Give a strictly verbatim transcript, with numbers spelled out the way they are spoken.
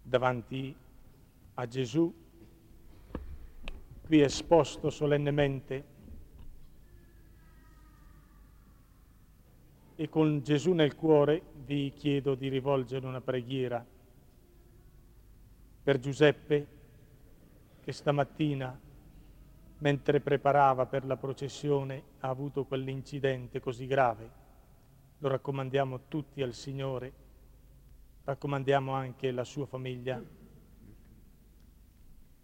davanti a Gesù, qui esposto solennemente, e con Gesù nel cuore vi chiedo di rivolgere una preghiera per Giuseppe, che stamattina, mentre preparava per la processione, ha avuto quell'incidente così grave. Lo raccomandiamo tutti al Signore, raccomandiamo anche la sua famiglia